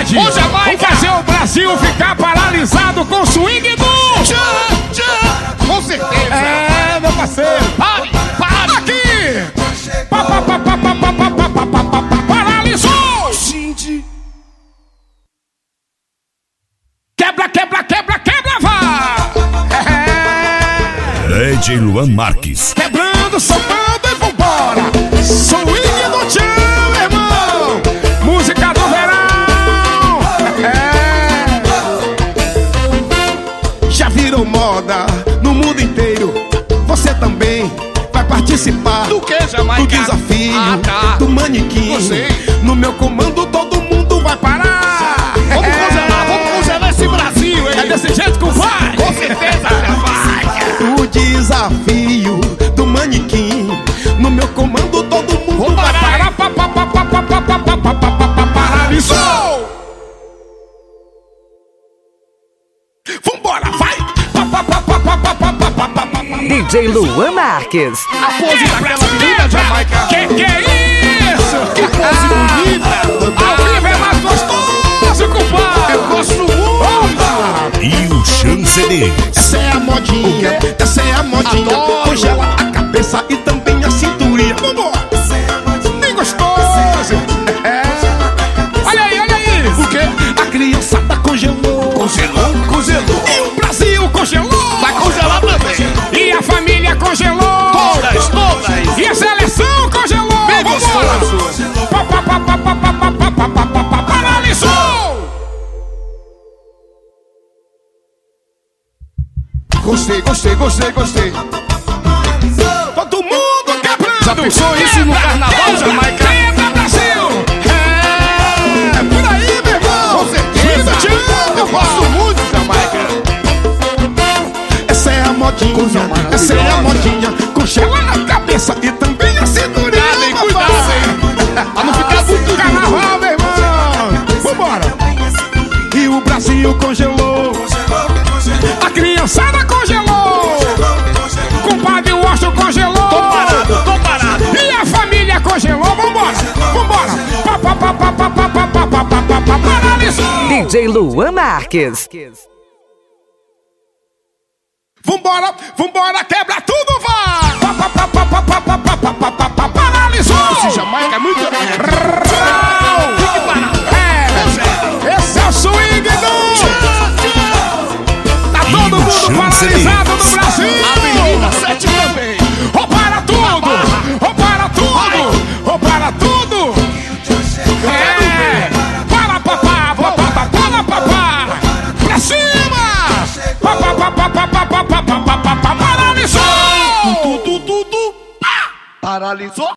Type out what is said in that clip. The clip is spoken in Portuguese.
verdade. Ô, Jamaica. Vamos fazer o Brasil ficar paralisado com o swing do Com certeza. É, meu parceiro. Pare. Aqui. Paralisou. Quebra, vá. DJ Luan Marques. Quebrando, soltando e vambora. Swing do tchau, irmão. Música do verão. Já virou moda no mundo inteiro. Você também vai participar Do que, Jamaica? do desafio do manequim. Você. No meu comando todo mundo vai parar. Vamos congelar esse Brasil, hein? É desse jeito que vai. Com certeza, Jamaica. O desafio do manequim. No meu comando todo mundo Vamos vai parar. Paralisou. Vambora, vai! DJ Luan Marques. A pose daquela menina, Jamaica. Que é isso? Que pose bonita. Ao vivo é mais gostoso, compadre. Eu gosto muito. E o chanceler. Essa é a modinha, essa é a modinha. Adoro. Congela a cabeça e também a cinturinha. Vambora! Bem gostoso. Olha aí. O quê? A criançada congelou. Congelou. E o Brasil congelou. Vai congelar também. E a família congelou. Todas. E a seleção congelou. Bem Vambora. gostoso. Paralisou. Gostei. Todo mundo quebrando. Já pensou isso no carnaval, Jamaica? Quebra, Brasil. É por aí, meu irmão. Com certeza. Eu gosto muito, Jamaica. Essa é a modinha, essa é a modinha. Congela a cabeça e também a cinturinha. Cuidado, hein, cuidado, hein. Pra não ficar muito Carnaval, meu irmão. Vambora. E o Brasil congelou. A criançada congelou. Compadre Washington congelou. Tô parado. E a família congelou. Vambora. Paralisou. DJ Luan Marques. Vambora, quebra tudo, vai! Paralisou. Esse Jamaica é muito... Esse é o swing do... Tá todo mundo chanceler. paralisado no Brasil. Avenida 7 também. Para tudo. Pra cima. Paralisou. Paralisou.